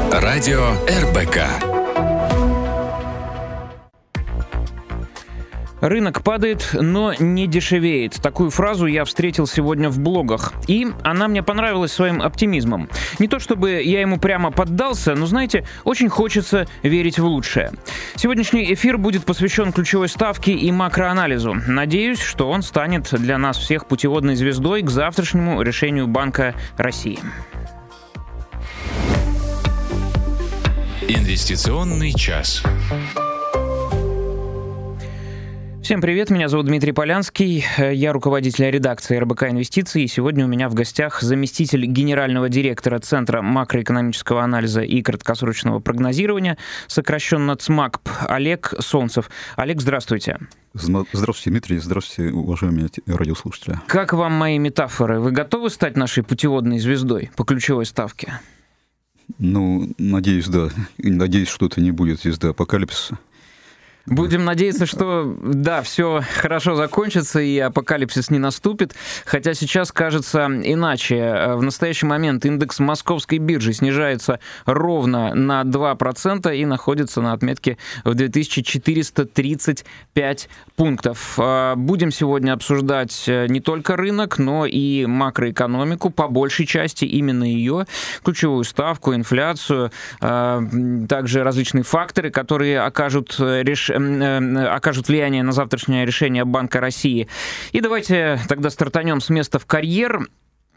Радио РБК. Рынок падает, но не дешевеет. Такую фразу я встретил сегодня в блогах. И она мне понравилась своим оптимизмом. Не то чтобы я ему прямо поддался, но, знаете, очень хочется верить в лучшее. Сегодняшний эфир будет посвящен ключевой ставке и макроанализу. Надеюсь, что он станет для нас всех путеводной звездой к завтрашнему решению Банка России. Инвестиционный час. Всем привет, меня зовут Дмитрий Полянский, я руководитель редакции РБК Инвестиции, и сегодня у меня в гостях заместитель генерального директора Центра макроэкономического анализа и краткосрочного прогнозирования, сокращенно ЦМАКП, Олег Солнцев. Олег, здравствуйте. Здравствуйте, Дмитрий, здравствуйте, уважаемые радиослушатели. Как вам мои метафоры? Вы готовы стать нашей путеводной звездой по ключевой ставке? Ну, надеюсь, да. Надеюсь, что это не будет звезда апокалипсиса. Будем надеяться, что, да, все хорошо закончится и апокалипсис не наступит, хотя сейчас кажется иначе. В настоящий момент индекс Московской биржи снижается ровно на 2% и находится на отметке в 2435 пунктов. Будем сегодня обсуждать не только рынок, но и макроэкономику, по большей части именно ее, ключевую ставку, инфляцию, также различные факторы, которые окажут влияние на завтрашнее решение Банка России. И давайте тогда стартанем с места в карьер.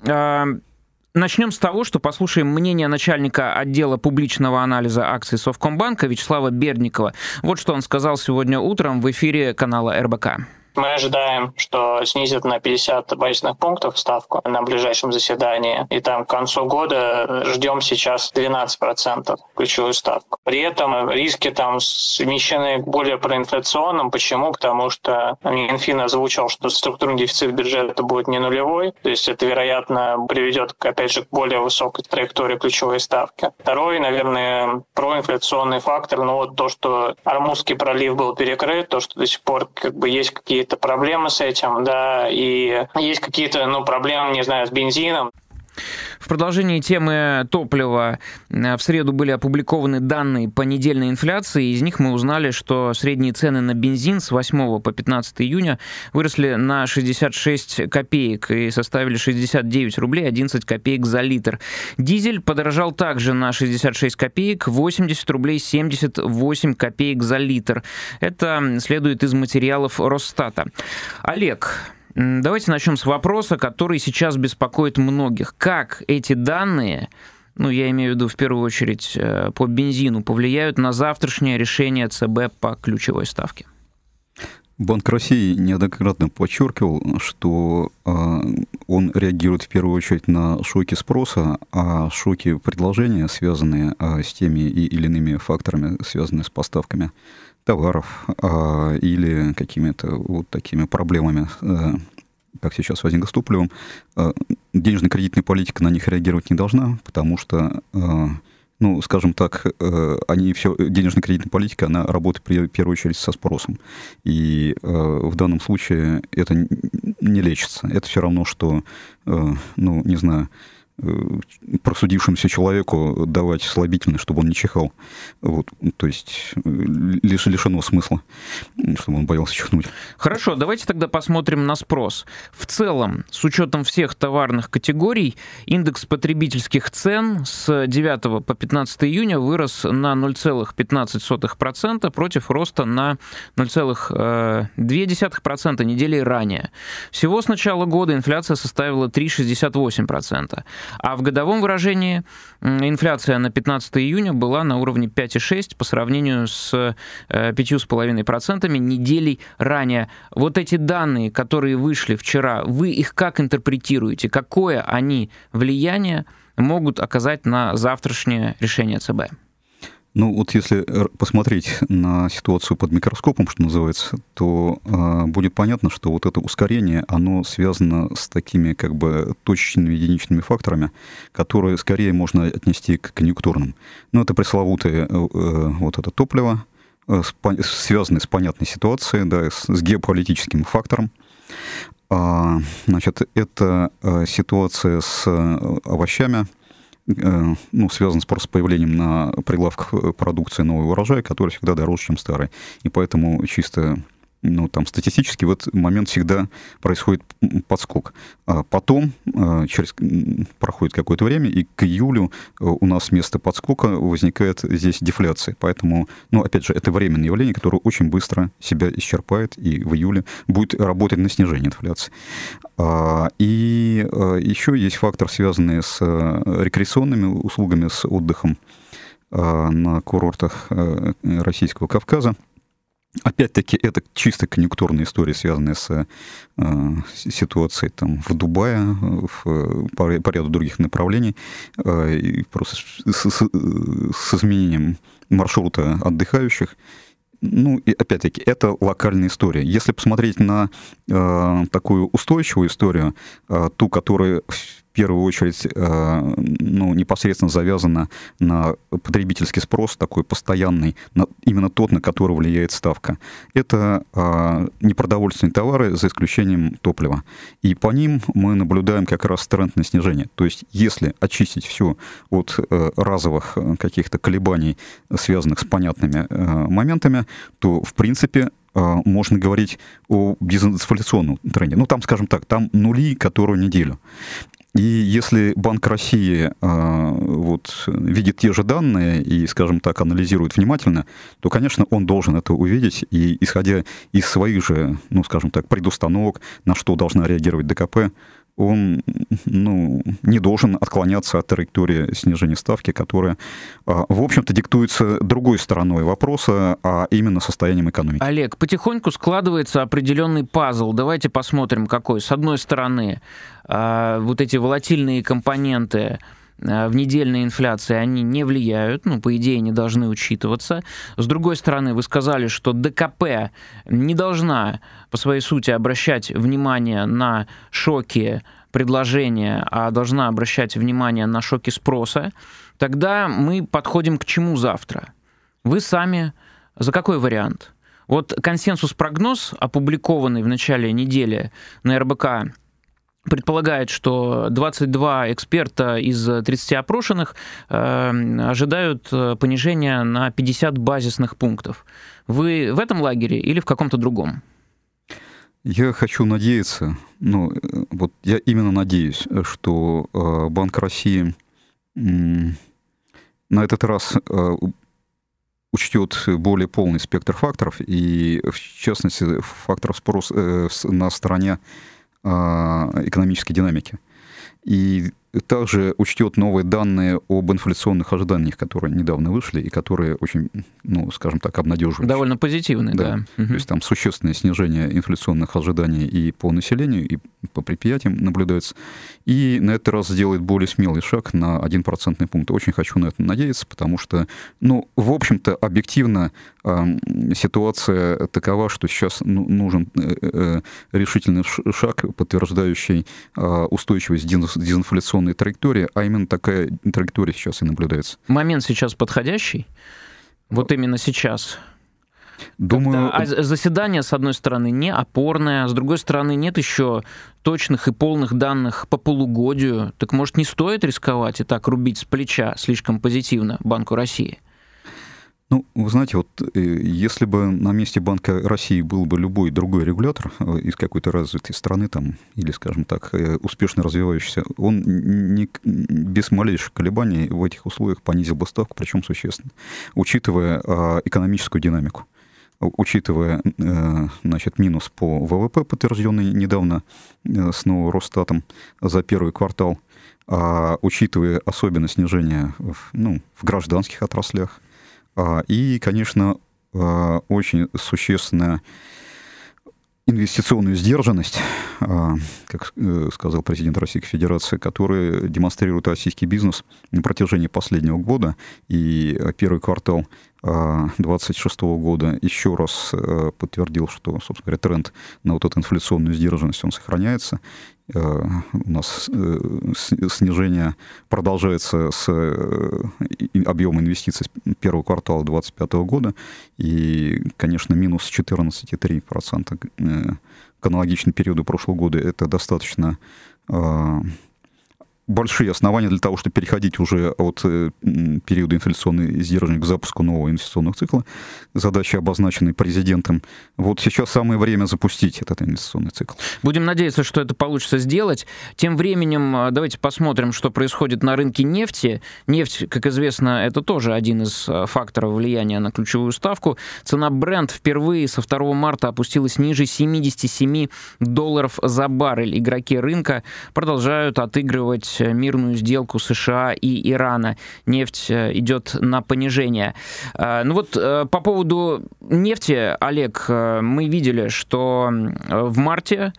Начнем с того, что послушаем мнение начальника отдела публичного анализа акций Совкомбанка Вячеслава Бердникова. Вот что он сказал сегодня утром в эфире канала РБК. Мы ожидаем, что снизят на 50 базисных пунктов ставку на ближайшем заседании. И там к концу года ждем сейчас 12% ключевую ставку. При этом риски там смещены к более проинфляционным. Почему? Потому что Минфин озвучил, что структурный дефицит бюджета будет не нулевой. То есть это, вероятно, приведет, опять же, к более высокой траектории ключевой ставки. Второй, наверное, проинфляционный фактор. Вот то, что Ормузский пролив был перекрыт, то, что до сих пор есть какие-то проблемы с этим, да, и есть какие-то, проблемы, не знаю, с бензином. В продолжении темы топлива в среду были опубликованы данные по недельной инфляции. Из них мы узнали, что средние цены на бензин с 8 по 15 июня выросли на 66 копеек и составили 69 рублей 11 копеек за литр. Дизель подорожал также на 66 копеек, 80 рублей 78 копеек за литр. Это следует из материалов Росстата. Олег, давайте начнем с вопроса, который сейчас беспокоит многих. Как эти данные, я имею в виду в первую очередь по бензину, повлияют на завтрашнее решение ЦБ по ключевой ставке? Банк России неоднократно подчеркивал, что он реагирует в первую очередь на шоки спроса, а шоки предложения, связанные с теми или иными факторами, связанными с поставками товаров или какими-то такими проблемами, как сейчас возникла с топливом, денежно-кредитная политика на них реагировать не должна, потому что, скажем так, денежно-кредитная политика, она работает в первую очередь со спросом. И в данном случае это не лечится. Это все равно, что, просудившемуся человеку давать слабительное, чтобы он не чихал. То есть лишено смысла, чтобы он боялся чихнуть. Хорошо, давайте тогда посмотрим на спрос. В целом, с учетом всех товарных категорий, индекс потребительских цен с 9 по 15 июня вырос на 0,15% против роста на 0,2% недели ранее. Всего с начала года инфляция составила 3,68%. А в годовом выражении инфляция на 15 июня была на уровне 5,6% по сравнению с 5,5% неделей ранее. Вот эти данные, которые вышли вчера, вы их как интерпретируете? Какое они влияние могут оказать на завтрашнее решение ЦБ? Если посмотреть на ситуацию под микроскопом, что называется, то будет понятно, что это ускорение, оно связано с такими точечными единичными факторами, которые скорее можно отнести к конъюнктурным. Это пресловутое это топливо, связанное с понятной ситуацией, да, с геополитическим фактором. Это ситуация с овощами, связан с появлением на прилавках продукции нового урожая, который всегда дороже, чем старый. И поэтому чисто статистически в этот момент всегда происходит подскок. А потом проходит какое-то время, и к июлю у нас вместо подскока возникает здесь дефляция. Поэтому, опять же, это временное явление, которое очень быстро себя исчерпает, и в июле будет работать на снижение инфляции. И еще есть фактор, связанный с рекреационными услугами, с отдыхом на курортах Российского Кавказа. Опять-таки, это чисто конъюнктурная история, связанная с ситуацией в Дубае, по ряду других направлений, и просто с изменением маршрута отдыхающих. И опять-таки, это локальная история. Если посмотреть на такую устойчивую историю, ту, которая в первую очередь непосредственно завязана на потребительский спрос, такой постоянный, именно тот, на который влияет ставка, это непродовольственные товары, за исключением топлива. И по ним мы наблюдаем как раз тренд на снижение. То есть если очистить все от разовых каких-то колебаний, связанных с понятными моментами, то, в принципе, можно говорить о дезинфляционном тренде. Там, скажем так, там нули которую неделю. И если Банк России видит те же данные и, скажем так, анализирует внимательно, то, конечно, он должен это увидеть, и, исходя из своих же, скажем так, предустановок, на что должна реагировать ДКП, он не должен отклоняться от траектории снижения ставки, которая, в общем-то, диктуется другой стороной вопроса, а именно состоянием экономики. Олег, потихоньку складывается определенный пазл. Давайте посмотрим, какой. С одной стороны, эти волатильные компоненты в недельной инфляции, они не влияют, по идее, не должны учитываться. С другой стороны, вы сказали, что ДКП не должна по своей сути обращать внимание на шоки предложения, а должна обращать внимание на шоки спроса. Тогда мы подходим к чему завтра? Вы сами за какой вариант? Консенсус-прогноз, опубликованный в начале недели на РБК, предполагает, что 22 эксперта из 30 опрошенных ожидают понижения на 50 базисных пунктов. Вы в этом лагере или в каком-то другом? Я хочу надеяться, я именно надеюсь, что Банк России на этот раз учтет более полный спектр факторов, и, в частности, фактор спроса на стороне экономической динамики. И также учтет новые данные об инфляционных ожиданиях, которые недавно вышли и которые очень, скажем так, обнадеживающие. Довольно позитивные, да. То есть там существенное снижение инфляционных ожиданий и по населению, и по предприятиям наблюдается. И на этот раз сделает более смелый шаг на 1 процентный пункт. Очень хочу на это надеяться, потому что, в общем-то, объективно ситуация такова, что сейчас нужен решительный шаг, подтверждающий устойчивость дезинфляционной траектории, а именно такая траектория сейчас и наблюдается. Момент сейчас подходящий? Именно сейчас? Думаю... Заседание, с одной стороны, не опорное, с другой стороны, нет еще точных и полных данных по полугодию. Так, может, не стоит рисковать и так рубить с плеча слишком позитивно Банку России? Вы знаете, если бы на месте Банка России был бы любой другой регулятор из какой-то развитой страны, или, скажем так, успешно развивающийся, он без малейших колебаний в этих условиях понизил бы ставку, причем существенно, учитывая экономическую динамику, учитывая, минус по ВВП, подтвержденный недавно снова Росстатом за первый квартал, учитывая особенно снижение в гражданских отраслях, и, конечно, очень существенная инвестиционную сдержанность, как сказал президент Российской Федерации, которая демонстрирует российский бизнес на протяжении последнего года. И первый квартал 2026 года еще раз подтвердил, что, собственно говоря, тренд на эту инфляционную сдержанность, он сохраняется. У нас снижение продолжается с объема инвестиций с первого квартала 2025 года. И, конечно, минус 14,3% к аналогичному периоду прошлого года — это достаточно большие основания для того, чтобы переходить уже от периода инфляционной сдерживания к запуску нового инвестиционного цикла. Задачи, обозначенные президентом. Вот сейчас самое время запустить этот инвестиционный цикл. Будем надеяться, что это получится сделать. Тем временем давайте посмотрим, что происходит на рынке нефти. Нефть, как известно, это тоже один из факторов влияния на ключевую ставку. Цена Brent впервые со 2 марта опустилась ниже $77 за баррель. Игроки рынка продолжают отыгрывать мирную сделку США и Ирана. Нефть идет на понижение. Ну вот по поводу нефти, Олег, мы видели, что в марте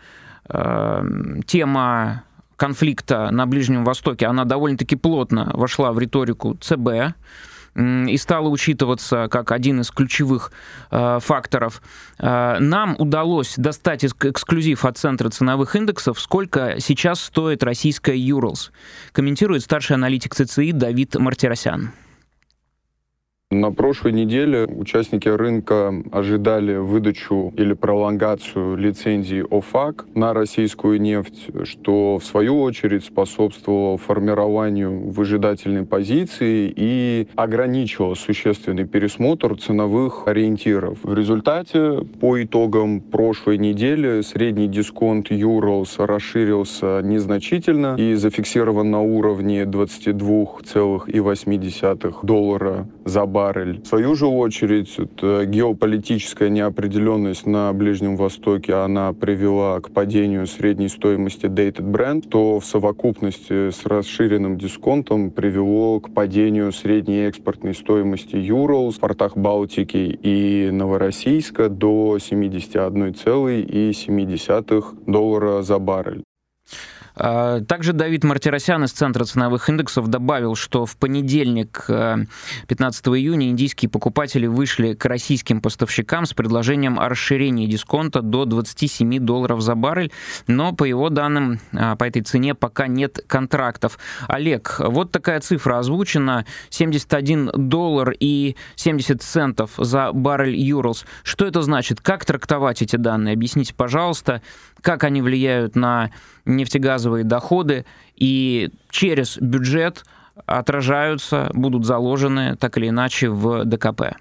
тема конфликта на Ближнем Востоке, она довольно-таки плотно вошла в риторику ЦБ и стала учитываться как один из ключевых факторов. Нам удалось достать эксклюзив от Центра ценовых индексов, сколько сейчас стоит российская Urals. Комментирует старший аналитик ЦЦИ Давид Мартиросян. На прошлой неделе участники рынка ожидали выдачу или пролонгацию лицензии ОФАК на российскую нефть, что в свою очередь способствовало формированию выжидательной позиции и ограничивало существенный пересмотр ценовых ориентиров. В результате, по итогам прошлой недели, средний дисконт Urals расширился незначительно и зафиксирован на уровне $22,8 за баррель. В свою же очередь, геополитическая неопределенность на Ближнем Востоке, она привела к падению средней стоимости Dated Brent, то в совокупности с расширенным дисконтом привело к падению средней экспортной стоимости Urals в портах Балтики и Новороссийска до $71,7 за баррель. Также Давид Мартиросян из Центра ценовых индексов добавил, что в понедельник, 15 июня, индийские покупатели вышли к российским поставщикам с предложением о расширении дисконта до $27 за баррель, но, по его данным, по этой цене пока нет контрактов. Олег, вот такая цифра озвучена, $71.70 за баррель Urals. Что это значит? Как трактовать эти данные? Объясните, пожалуйста, как они влияют на нефтегазовые доходы и через бюджет отражаются, будут заложены так или иначе в ДКП?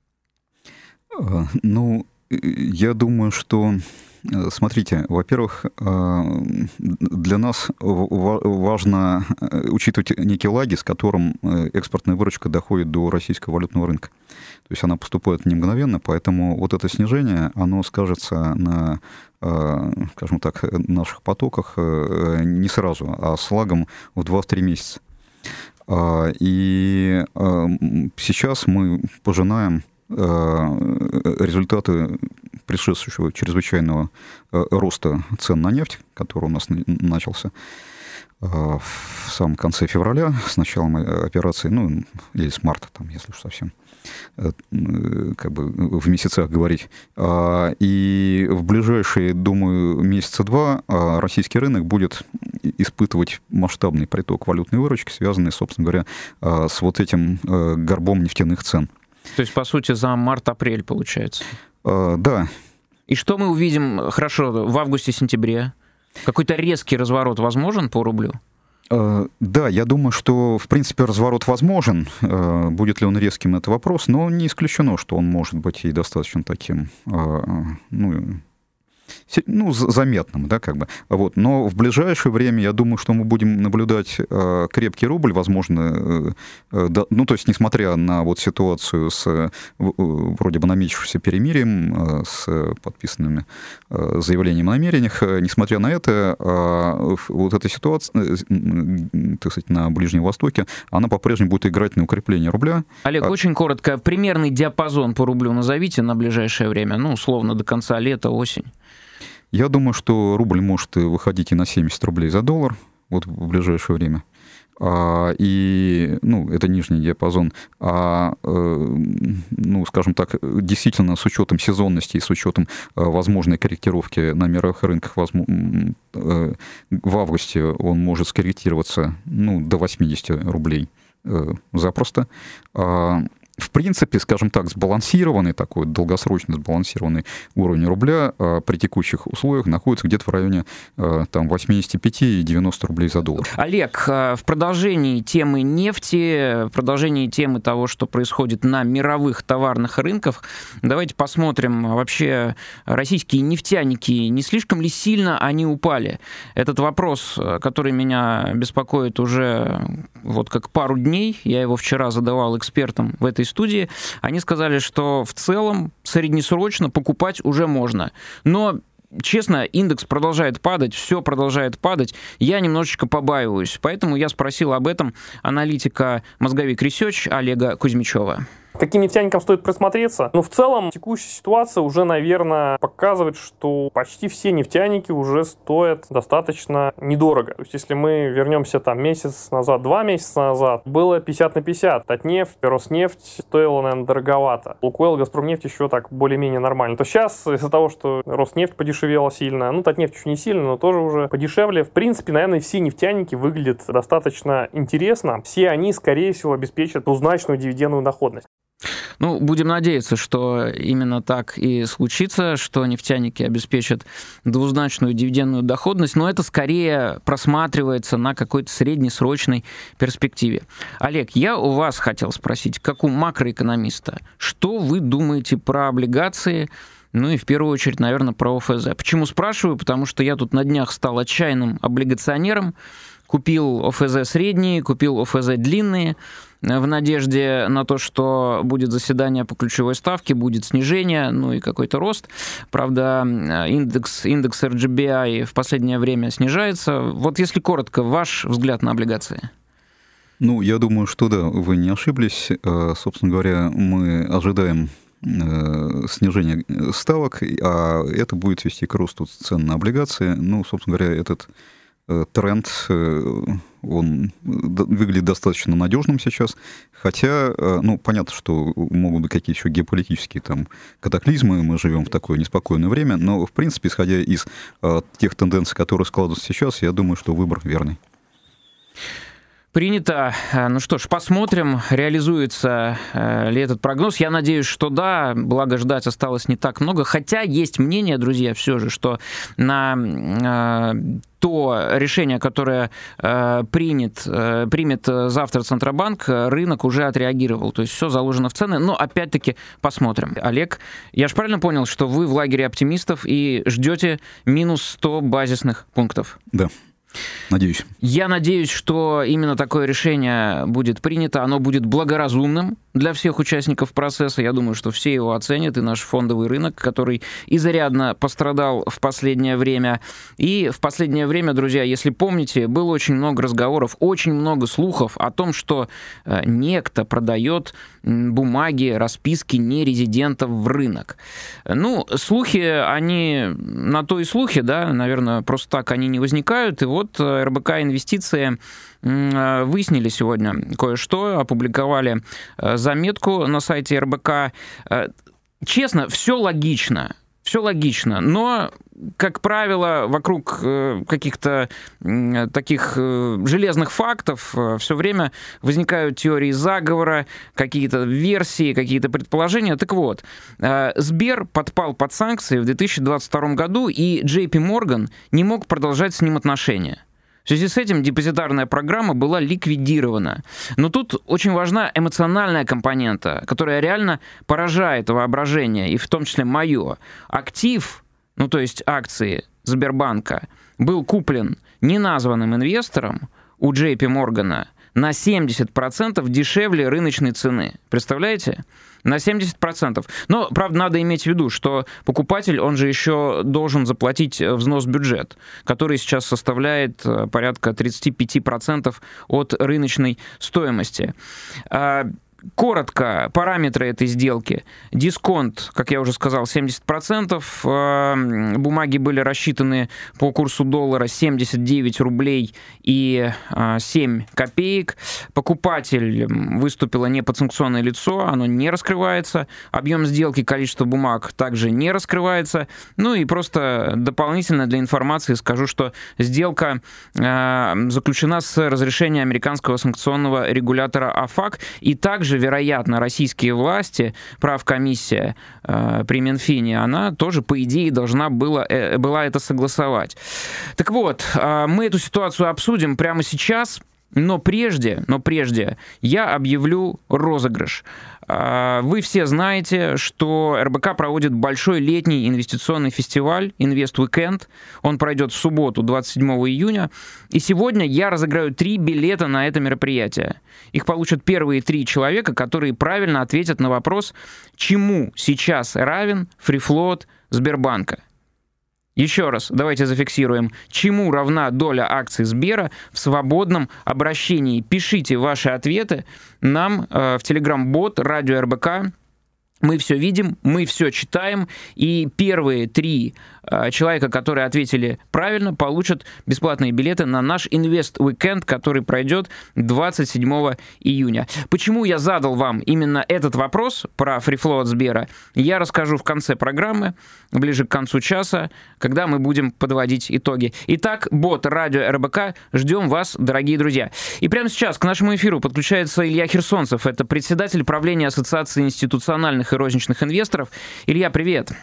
Ну, я думаю, что, смотрите, во-первых, для нас важно учитывать некий лаги, с которым экспортная выручка доходит до российского валютного рынка. То есть она поступает не мгновенно, поэтому вот это снижение, оно скажется на, скажем так, наших потоках не сразу, а с лагом в 2-3 месяца. И сейчас мы пожинаем результаты предшествующего чрезвычайного роста цен на нефть, который у нас начался в самом конце февраля, с началом операции, ну, или с марта, там, если уж совсем как бы в месяцах говорить. И в ближайшие, думаю, месяца два российский рынок будет испытывать масштабный приток валютной выручки, связанный, собственно говоря, с вот этим горбом нефтяных цен. То есть, по сути, за март-апрель получается? Да. И что мы увидим, хорошо, в августе-сентябре? Какой-то резкий разворот возможен по рублю? Да, я думаю, что, в принципе, разворот возможен. Будет ли он резким, это вопрос, но не исключено, что он может быть и достаточно таким, заметным, да, как бы. Вот. Но в ближайшее время, я думаю, что мы будем наблюдать крепкий рубль, возможно, то есть, несмотря на вот ситуацию с вроде бы намечившимся перемирием, с подписанными заявлениями о намерениях, несмотря на это, вот эта ситуация, так сказать, на Ближнем Востоке, она по-прежнему будет играть на укрепление рубля. Олег, очень коротко, примерный диапазон по рублю назовите на ближайшее время, условно, до конца лета, осень. Я думаю, что рубль может выходить и на 70 рублей за доллар вот в ближайшее время. И, это нижний диапазон. Скажем так, действительно, с учетом сезонности и с учетом возможной корректировки на мировых рынках в августе он может скорректироваться до 80 рублей запросто. в принципе, скажем так, сбалансированный, такой долгосрочно сбалансированный уровень рубля при текущих условиях находится где-то в районе там, 85 и 90 рублей за доллар. Олег, в продолжении темы нефти, в продолжении темы того, что происходит на мировых товарных рынках, давайте посмотрим, вообще российские нефтяники, не слишком ли сильно они упали? Этот вопрос, который меня беспокоит уже вот как пару дней, я его вчера задавал экспертам в этой студии, они сказали, что в целом среднесрочно покупать уже можно. Но, честно, индекс продолжает падать, все продолжает падать. Я немножечко побаиваюсь. Поэтому я спросил об этом аналитика «Мозговик Research» Олега Кузьмичева. Каким нефтяникам стоит присмотреться? В целом, текущая ситуация уже, наверное, показывает, что почти все нефтяники уже стоят достаточно недорого. То есть, если мы вернемся там месяц назад, 2 месяца назад, было 50 на 50. Татнефть, Роснефть стоила, наверное, дороговато. Лукойл, Газпромнефть еще так более-менее нормально. То сейчас, из-за того, что Роснефть подешевела сильно, Татнефть еще не сильно, но тоже уже подешевле. В принципе, наверное, все нефтяники выглядят достаточно интересно. Все они, скорее всего, обеспечат двузначную дивидендную доходность. Будем надеяться, что именно так и случится, что нефтяники обеспечат двузначную дивидендную доходность, но это скорее просматривается на какой-то среднесрочной перспективе. Олег, я у вас хотел спросить, как у макроэкономиста, что вы думаете про облигации, и в первую очередь, наверное, про ОФЗ? Почему спрашиваю? Потому что я тут на днях стал отчаянным облигационером, купил ОФЗ средние, купил ОФЗ длинные, в надежде на то, что будет заседание по ключевой ставке, будет снижение, и какой-то рост. Правда, индекс RGBI в последнее время снижается. Вот если коротко, ваш взгляд на облигации? Я думаю, что да, вы не ошиблись. Собственно говоря, мы ожидаем снижения ставок, а это будет вести к росту цен на облигации. Собственно говоря, этот тренд, он выглядит достаточно надежным сейчас, хотя, понятно, что могут быть какие-то еще геополитические там катаклизмы, мы живем в такое неспокойное время, но, в принципе, исходя из тех тенденций, которые складываются сейчас, я думаю, что выбор верный. Принято. Что ж, посмотрим, реализуется ли этот прогноз. Я надеюсь, что да, благо ждать осталось не так много. Хотя есть мнение, друзья, все же, что на то решение, которое примет завтра Центробанк, рынок уже отреагировал. То есть все заложено в цены. Но опять-таки посмотрим. Олег, я же правильно понял, что вы в лагере оптимистов и ждете минус 100 базисных пунктов? Да. Надеюсь. Я надеюсь, что именно такое решение будет принято. Оно будет благоразумным для всех участников процесса. Я думаю, что все его оценят, и наш фондовый рынок, который изрядно пострадал в последнее время. И в последнее время, друзья, если помните, было очень много разговоров, очень много слухов о том, что некто продает бумаги, расписки нерезидентов в рынок. Слухи, они на то и слухи, да, наверное, просто так они не возникают. И вот РБК Инвестиции выяснили сегодня кое-что, опубликовали заметку на сайте РБК. Честно, все логично, но, как правило, вокруг каких-то таких железных фактов все время возникают теории заговора, какие-то версии, какие-то предположения. Так вот, Сбер подпал под санкции в 2022 году, и JP Morgan не мог продолжать с ним отношения. В связи с этим депозитарная программа была ликвидирована. Но тут очень важна эмоциональная компонента, которая реально поражает воображение, и в том числе мое. Актив, то есть акции Сбербанка, был куплен неназванным инвестором у JP Morgan на 70% дешевле рыночной цены. Представляете? На 70%. Но, правда, надо иметь в виду, что покупатель, он же еще должен заплатить взнос в бюджет, который сейчас составляет порядка 35% от рыночной стоимости. Коротко, параметры этой сделки. Дисконт, как я уже сказал, 70%. Бумаги были рассчитаны по курсу доллара 79 рублей и 7 копеек. Покупатель выступило неподсанкционное лицо, оно не раскрывается. Объем сделки, количество бумаг также не раскрывается. И просто дополнительно для информации скажу, что сделка заключена с разрешения американского санкционного регулятора ОФАК, и также также, вероятно, российские власти, правкомиссия при Минфине, она тоже, по идее, должна была это согласовать. Так вот, мы эту ситуацию обсудим прямо сейчас, но прежде я объявлю розыгрыш. Вы все знаете, что РБК проводит большой летний инвестиционный фестиваль «Инвест Уикенд». Он пройдет в субботу, 27 июня. И сегодня я разыграю 3 билета на это мероприятие. Их получат первые 3 человека, которые правильно ответят на вопрос, чему сейчас равен фрифлоут Сбербанка. Еще раз, давайте зафиксируем, чему равна доля акций Сбера в свободном обращении. Пишите ваши ответы нам в Telegram-бот «Радио РБК». Мы все видим, мы все читаем, и первые 3 человека, которые ответили правильно, получат бесплатные билеты на наш Инвест Уикенд, который пройдет 27 июня. Почему я задал вам именно этот вопрос про фрифлоут Сбера, я расскажу в конце программы, ближе к концу часа, когда мы будем подводить итоги. Итак, бот «Радио РБК», ждем вас, дорогие друзья. И прямо сейчас к нашему эфиру подключается Илья Херсонцев, это председатель правления Ассоциации институциональных и розничных инвесторов. Илья, привет.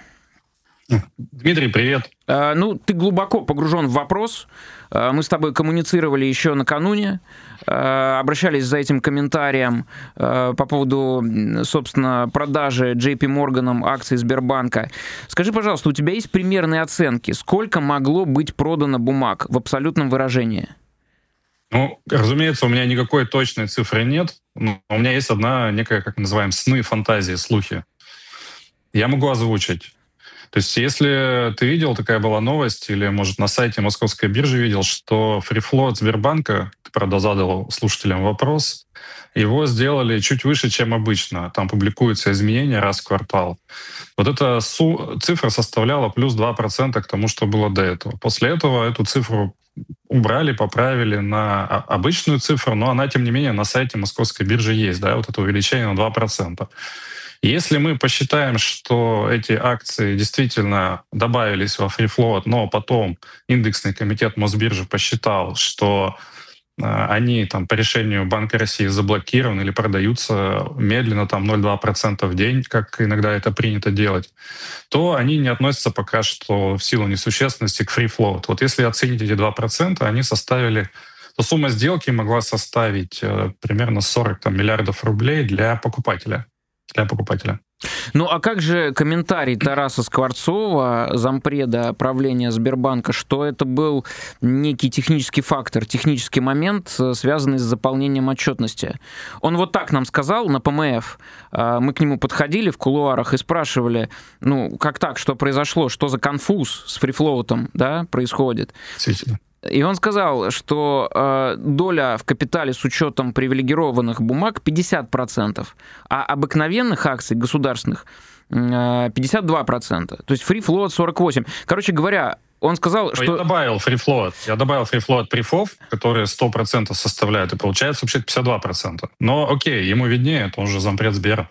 Дмитрий, привет. Ты глубоко погружен в вопрос. Мы с тобой коммуницировали еще накануне, обращались за этим комментарием по поводу, собственно, продажи JP Morgan акций Сбербанка. Скажи, пожалуйста, у тебя есть примерные оценки, сколько могло быть продано бумаг в абсолютном выражении? Разумеется, у меня никакой точной цифры нет, но у меня есть одна некая, как называем, сны, фантазии, слухи. Я могу озвучить. То есть если ты видел, такая была новость, или, может, на сайте Московской биржи видел, что фрифлоут Сбербанка, ты, правда, задал слушателям вопрос, его сделали чуть выше, чем обычно. Там публикуются изменения раз в квартал. Вот эта цифра составляла плюс 2% к тому, что было до этого. После этого эту цифру убрали, поправили на обычную цифру, но она, тем не менее, на сайте Московской биржи есть, да, вот это увеличение на 2%. Если мы посчитаем, что эти акции действительно добавились во фрифлоут, но потом индексный комитет Мосбиржи посчитал, что они там по решению Банка России заблокированы или продаются медленно, там 0,2% в день, как иногда это принято делать, то они не относятся пока что в силу несущественности к фрифлоут. Вот если оценить эти 2%, они составили, то сумма сделки могла составить примерно 40 миллиардов рублей для покупателя. А как же комментарий Тараса Скворцова, зампреда правления Сбербанка, что это был некий технический фактор, технический момент, связанный с заполнением отчетности? Он вот так нам сказал на ПМФ. Мы к нему подходили в кулуарах и спрашивали, как так, что произошло, что за конфуз с фрифлоутом, да, происходит? Действительно. И он сказал, что доля в капитале с учетом привилегированных бумаг 50%, а обыкновенных акций государственных 52%. То есть фрифлоут 48%. Короче говоря, он сказал, что... Я добавил фрифлоут прифов, которые 100% составляют, и получается вообще 52%. Но окей, ему виднее, это он же зампред Сбера.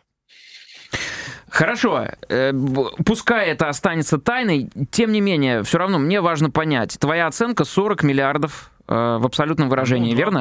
Хорошо, пускай это останется тайной, тем не менее, все равно мне важно понять, твоя оценка 40 миллиардов в абсолютном выражении, верно?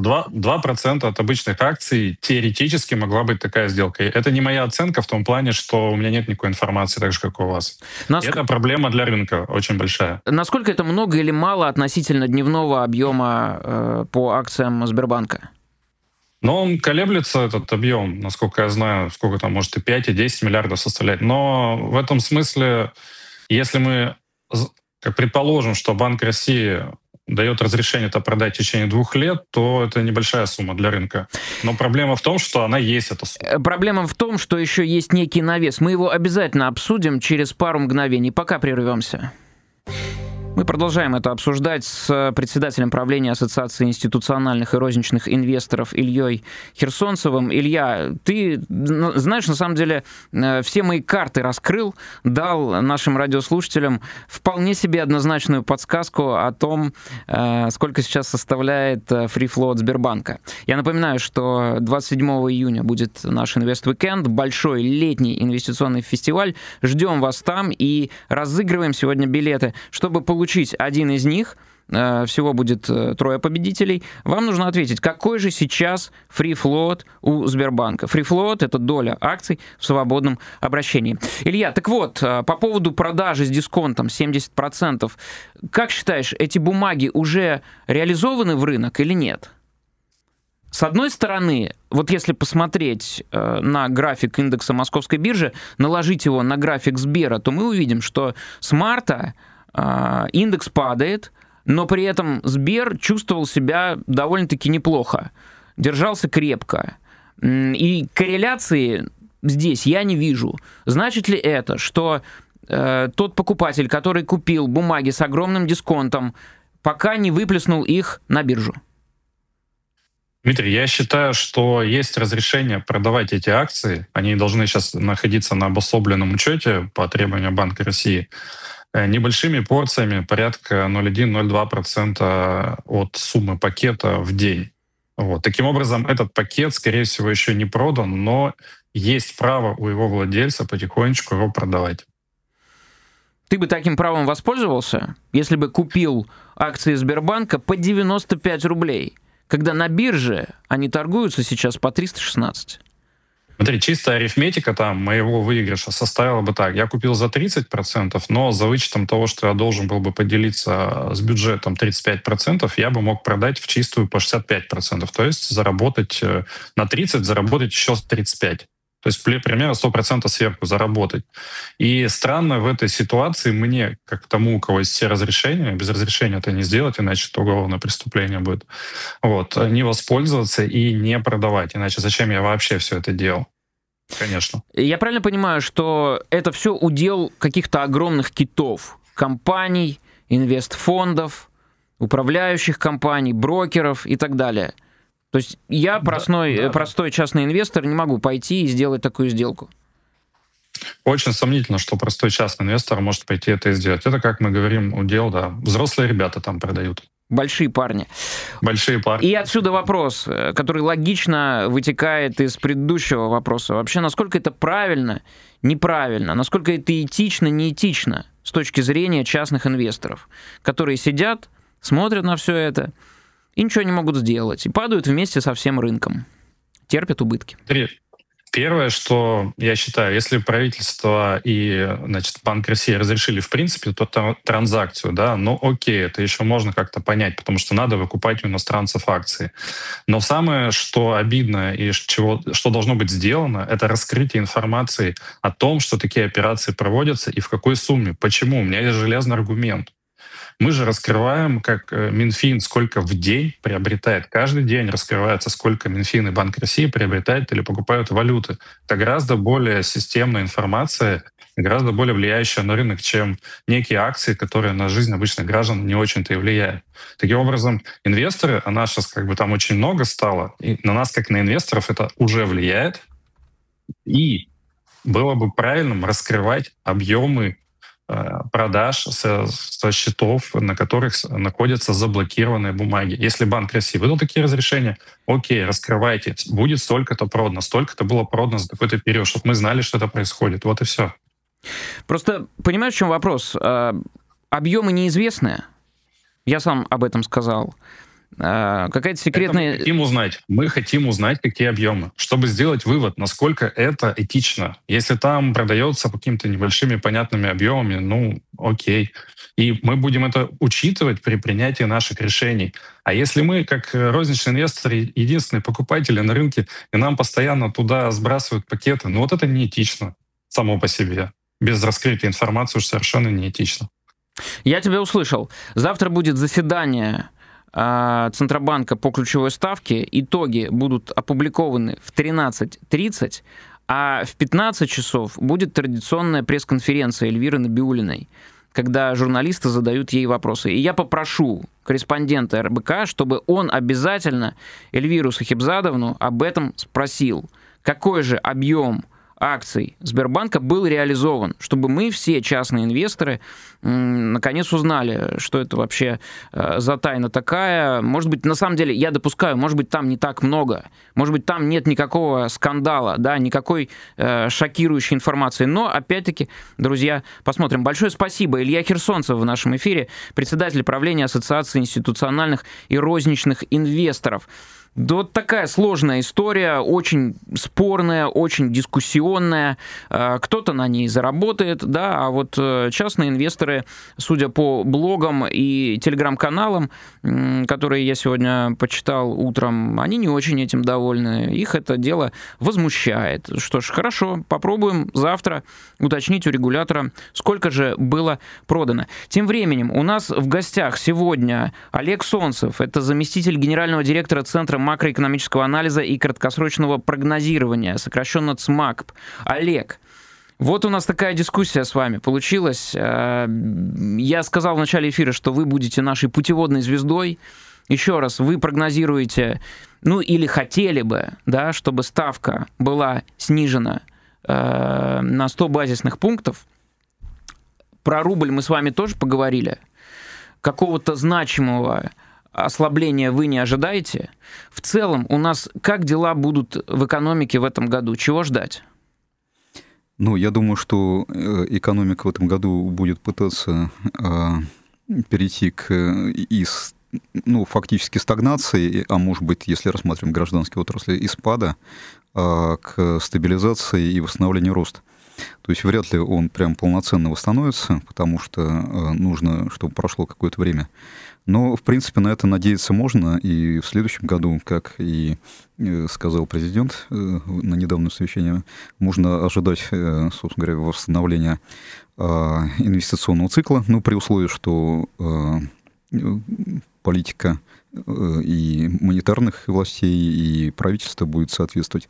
2% от обычных акций теоретически могла быть такая сделка. Это не моя оценка в том плане, что у меня нет никакой информации, так же, как у вас. Это проблема для рынка очень большая. Насколько это много или мало относительно дневного объема по акциям Сбербанка? Но он колеблется, этот объем, насколько я знаю, сколько там, может, и 5, и 10 миллиардов составлять. Но в этом смысле, если мы предположим, что Банк России дает разрешение это продать в течение 2 лет, то это небольшая сумма для рынка. Но проблема в том, что она есть, эта сумма. Проблема в том, что еще есть некий навес. Мы его обязательно обсудим через пару мгновений. Пока прервемся. Мы продолжаем это обсуждать с председателем правления Ассоциации институциональных и розничных инвесторов Ильей Херсонцевым. Илья, ты знаешь, на самом деле, все мои карты раскрыл, дал нашим радиослушателям вполне себе однозначную подсказку о том, сколько сейчас составляет фрифлоут Сбербанка. Я напоминаю, что 27 июня будет наш Инвест Уикенд, большой летний инвестиционный фестиваль. Ждем вас там и разыгрываем сегодня билеты, чтобы получить один из них, всего будет 3 победителей. Вам нужно ответить, какой же сейчас free float у Сбербанка. Free float — это доля акций в свободном обращении. Илья, так вот, по поводу продажи с дисконтом 70%, как считаешь, эти бумаги уже реализованы в рынок или нет? С одной стороны, вот если посмотреть на график индекса Московской биржи, наложить его на график Сбера, то мы увидим, что с марта индекс падает, но при этом Сбер чувствовал себя довольно-таки неплохо, держался крепко. И корреляции здесь я не вижу. Значит ли это, что тот покупатель, который купил бумаги с огромным дисконтом, пока не выплеснул их на биржу? Дмитрий, я считаю, что есть разрешение продавать эти акции. Они должны сейчас находиться на обособленном учете по требованию Банка России небольшими порциями, порядка 0,1-0,2% от суммы пакета в день. Вот. Таким образом, этот пакет, скорее всего, еще не продан, но есть право у его владельца потихонечку его продавать. Ты бы таким правом воспользовался, если бы купил акции Сбербанка по 95 рублей, когда на бирже они торгуются сейчас по 316? Смотри, чистая арифметика там моего выигрыша составила бы так. Я купил за 30%, но за вычетом того, что я должен был бы поделиться с бюджетом 35%, я бы мог продать в чистую по 65%. То есть заработать на 30, заработать еще 35%. То есть примерно 100% сверху заработать. И странно в этой ситуации мне, как тому, у кого есть все разрешения, без разрешения это не сделать, иначе это уголовное преступление будет, вот, не воспользоваться и не продавать. Иначе зачем я вообще все это делал? Конечно. Я правильно понимаю, что это все удел каких-то огромных китов, компаний, инвестфондов, управляющих компаний, брокеров и так далее? То есть я, простой частный инвестор, не могу пойти и сделать такую сделку? Очень сомнительно, что простой частный инвестор может пойти это и сделать. Это, как мы говорим, удел, да. Взрослые ребята там продают. Большие парни. Большие парни. И отсюда вопрос, который логично вытекает из предыдущего вопроса. Вообще, насколько это правильно, неправильно, насколько это этично, неэтично с точки зрения частных инвесторов, которые сидят, смотрят на все это и ничего не могут сделать, и падают вместе со всем рынком, терпят убытки. Первое, что я считаю, если правительство и, значит, Банк России разрешили в принципе эту транзакцию, да, ну окей, это еще можно как-то понять, потому что надо выкупать у иностранцев акции. Но самое, что обидно и что должно быть сделано, это раскрытие информации о том, что такие операции проводятся и в какой сумме. Почему? У меня есть железный аргумент. Мы же раскрываем, как Минфин, сколько в день приобретает. Каждый день раскрывается, сколько Минфин и Банк России приобретают или покупают валюты. Это гораздо более системная информация, гораздо более влияющая на рынок, чем некие акции, которые на жизнь обычных граждан не очень-то и влияют. Таким образом, инвесторы, а нас сейчас как бы там очень много стало, и на нас, как на инвесторов, это уже влияет. И было бы правильным раскрывать объемы продаж со счетов, на которых находятся заблокированные бумаги. Если Банк России выдал такие разрешения, окей, раскрывайте. Будет столько-то продано, столько-то было продано за такой-то период, чтобы мы знали, что это происходит. Вот и все. Просто понимаешь, в чем вопрос? Объемы неизвестные. Я сам об этом сказал. Какая-то секретная... Мы хотим узнать, какие объемы, чтобы сделать вывод, насколько это этично. Если там продается по какими-то небольшими понятными объемами, ну, окей. И мы будем это учитывать при принятии наших решений. А если мы, как розничный инвестор, единственные покупатели на рынке, и нам постоянно туда сбрасывают пакеты, ну вот это неэтично само по себе. Без раскрытия информации уж совершенно неэтично. Я тебя услышал. Завтра будет заседание Центробанка по ключевой ставке. Итоги будут опубликованы в 13:30, а в 15 часов будет традиционная пресс-конференция Эльвиры Набиуллиной, когда журналисты задают ей вопросы. И я попрошу корреспондента РБК, чтобы он обязательно Эльвиру Сахибзадовну об этом спросил. Какой же объем акций Сбербанка был реализован, чтобы мы все частные инвесторы наконец узнали, что это вообще за тайна такая. Может быть, на самом деле, я допускаю, может быть, там не так много, может быть, там нет никакого скандала, да, никакой шокирующей информации. Но, опять-таки, друзья, посмотрим. Большое спасибо. Илья Херсонцев в нашем эфире, председатель правления Ассоциации институциональных и розничных инвесторов. Да вот такая сложная история, очень спорная, очень дискуссионная. Кто-то на ней заработает, да, а вот частные инвесторы, судя по блогам и телеграм-каналам, которые я сегодня почитал утром, они не очень этим довольны. Их это дело возмущает. Что ж, хорошо, попробуем завтра уточнить у регулятора, сколько же было продано. Тем временем у нас в гостях сегодня Олег Солнцев, это заместитель генерального директора Центра макроэкономического анализа и краткосрочного прогнозирования, сокращенно ЦМАКП. Олег, вот у нас такая дискуссия с вами получилась. Я сказал в начале эфира, что вы будете нашей путеводной звездой. Еще раз, вы прогнозируете, ну или хотели бы, да, чтобы ставка была снижена на 100 базисных пунктов. Про рубль мы с вами тоже поговорили. Какого-то значимого ослабления вы не ожидаете? В целом, у нас как дела будут в экономике в этом году? Чего ждать? Ну, я думаю, что экономика в этом году будет пытаться перейти из фактически стагнации, а может быть, если рассматриваем гражданские отрасли, из спада к стабилизации и восстановлению роста. То есть вряд ли он прям полноценно восстановится, потому что нужно, чтобы прошло какое-то время. Но, в принципе, на это надеяться можно, и в следующем году, как и сказал президент на недавнем совещании, можно ожидать, собственно говоря, восстановления инвестиционного цикла, при условии, что политика и монетарных властей, и правительства будет соответствовать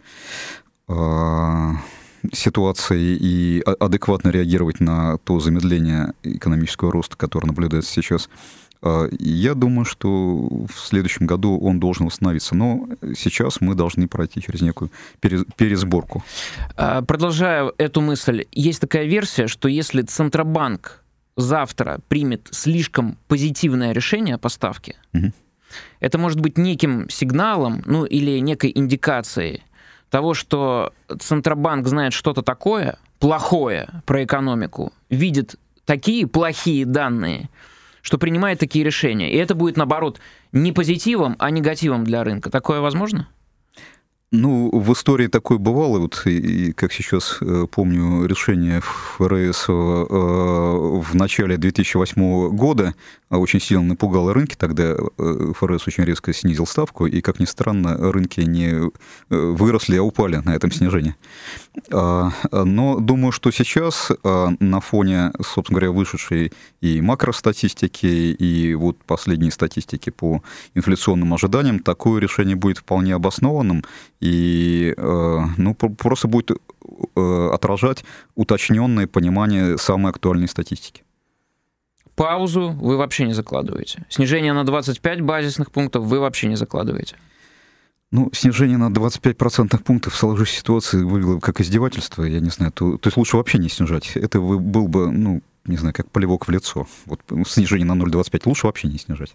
ситуации и адекватно реагировать на то замедление экономического роста, которое наблюдается сейчас. Я думаю, что в следующем году он должен восстановиться. Но сейчас мы должны пройти через некую пересборку. Продолжая эту мысль, есть такая версия, что если Центробанк завтра примет слишком позитивное решение по ставке, это может быть неким сигналом, или некой индикацией того, что Центробанк знает что-то такое плохое про экономику, видит такие плохие данные, что принимает такие решения. И это будет, наоборот, не позитивом, а негативом для рынка. Такое возможно? В истории такое бывало, и как сейчас помню, решение ФРС в начале 2008 года очень сильно напугало рынки, тогда ФРС очень резко снизил ставку, и, как ни странно, рынки не выросли, а упали на этом снижении. Но думаю, что сейчас на фоне, собственно говоря, вышедшей и макростатистики, и последней статистики по инфляционным ожиданиям, такое решение будет вполне обоснованным, и просто будет отражать уточненное понимание самой актуальной статистики. Паузу вы вообще не закладываете. Снижение на 25 базисных пунктов вы вообще не закладываете. Снижение на 25% пунктов в сложившейся ситуации выглядело как издевательство, я не знаю. То есть лучше вообще не снижать. Это был бы, не знаю, как плевок в лицо. Снижение на 0,25 лучше вообще не снижать.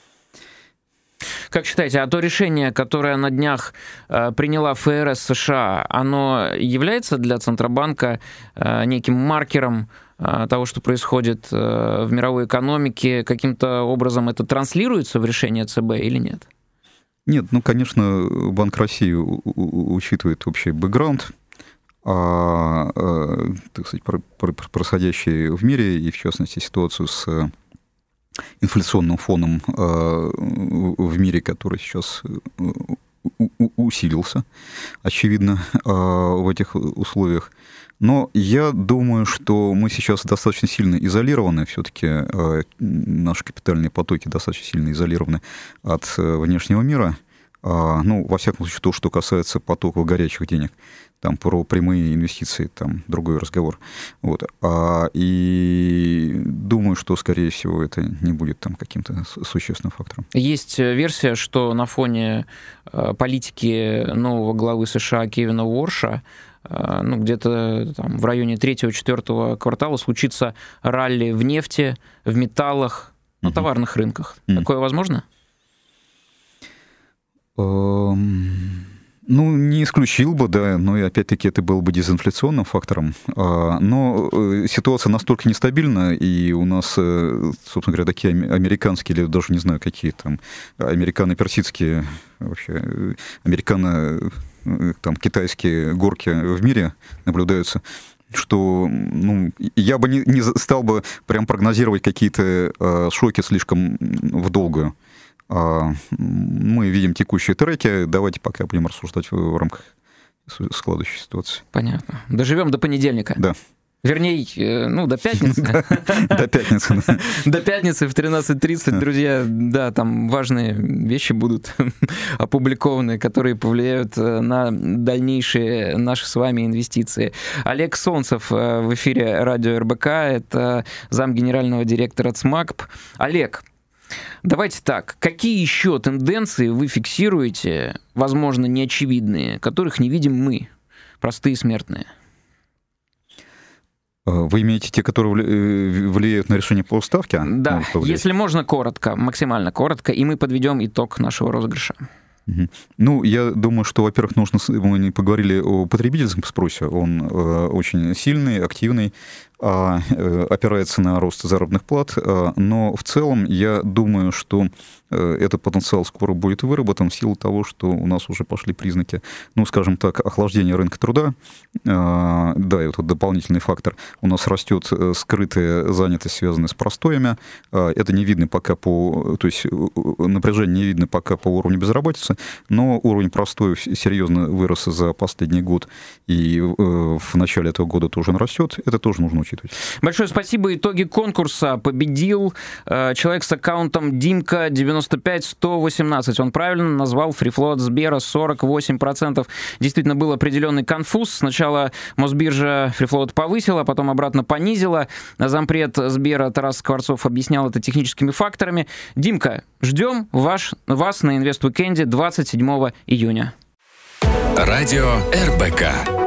Как считаете, а то решение, которое на днях приняла ФРС США, оно является для Центробанка неким маркером того, что происходит в мировой экономике? Каким-то образом это транслируется в решение ЦБ или нет? Нет, конечно, Банк России учитывает общий бэкграунд, так сказать, происходящее в мире, и в частности ситуацию с инфляционным фоном в мире, который сейчас усилился, очевидно, в этих условиях. Но я думаю, что мы сейчас достаточно сильно изолированы, все-таки наши капитальные потоки достаточно сильно изолированы от внешнего мира. Ну, во всяком случае, то, что касается потока горячих денег. Там про прямые инвестиции, там другой разговор. Вот. И думаю, что, скорее всего, это не будет там каким-то существенным фактором. Есть версия, что на фоне политики нового главы США Кевина Уорша ну, где-то там в районе 3-4 квартала случится ралли в нефти, в металлах, на товарных рынках. Такое возможно? Ну, не исключил бы, да, но и опять-таки это был бы дезинфляционным фактором. Но ситуация настолько нестабильна, и у нас, собственно говоря, такие американские, или даже не знаю, какие там, американо-персидские, вообще, американо-китайские горки в мире наблюдаются, что ну, я бы не стал бы прям прогнозировать какие-то шоки слишком в долгую. Мы видим текущие треки, давайте пока будем рассуждать в рамках складывающей ситуации. Понятно. Доживем до понедельника. Да. Вернее, ну, до пятницы. До пятницы. До пятницы в 13:30, друзья, да, там важные вещи будут опубликованы, которые повлияют на дальнейшие наши с вами инвестиции. Олег Солнцев в эфире радио РБК, это замгенерального директора ЦМАКП. Олег, давайте так, какие еще тенденции вы фиксируете, возможно, неочевидные, которых не видим мы, простые смертные? Вы имеете те, которые влияют на решение по ставке? Да, если можно, коротко, максимально коротко, и мы подведем итог нашего розыгрыша. Ну, я думаю, что, во-первых, мы поговорили о потребительском спросе. Он очень сильный, активный, опирается на рост заработных плат, но в целом я думаю, что этот потенциал скоро будет выработан в силу того, что у нас уже пошли признаки, ну, скажем так, охлаждения рынка труда. Да, и вот этот дополнительный фактор. У нас растет скрытая занятость, связанная с простоями. Это не видно пока то есть напряжение не видно пока по уровню безработицы, но уровень простоев серьезно вырос за последний год, и в начале этого года тоже он растет. Это тоже нужно учитывать. Большое спасибо. Итоги конкурса победил человек с аккаунтом Димка 95118. Он правильно назвал фрифлот Сбера 48%. Действительно, был определенный конфуз. Сначала Мосбиржа фрифлот повысила, потом обратно понизила. Зампред Сбера Тарас Скворцов объяснял это техническими факторами. Димка, ждем вас на Инвест-уикенде 27 июня. Радио РБК.